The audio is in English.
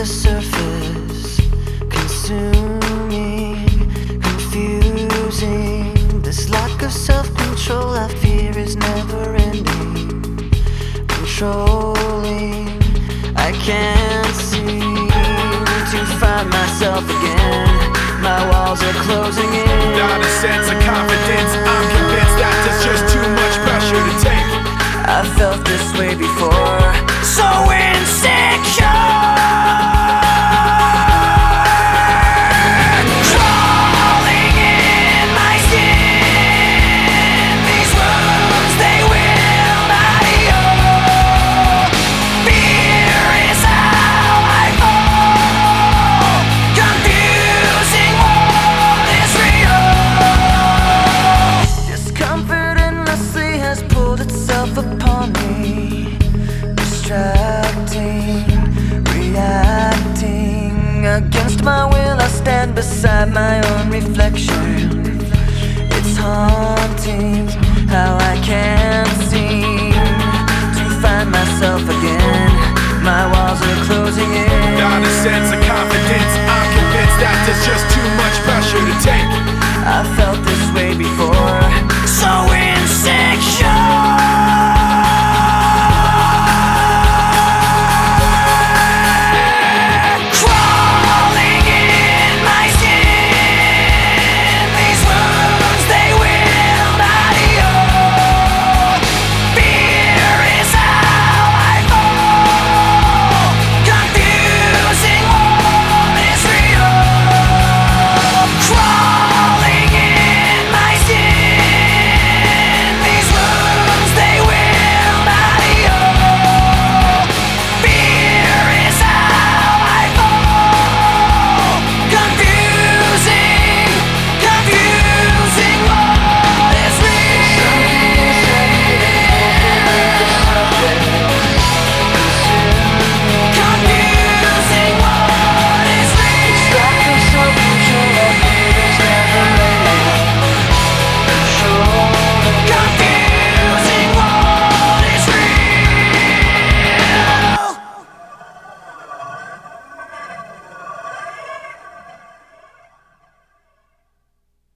the surface, consuming, confusing. This lack of self-control I fear is never ending, controlling. I can't seem to find myself again. My walls are closing in. Not a sense of confidence, I'm convinced that there's just too much pressure to take. I felt this way before, so insecure. Crawling in my skin, these wounds they will not heal. Fear is how I fall, confusing what is real. Discomfort endlessly has pulled itself upon me, distracting, reacting. Against my will I stand beside my own reflection. It's haunting how I can't seem to find myself again. My walls are closing in. Not a sense of confidence, I'm convinced that there's just too much pressure to take.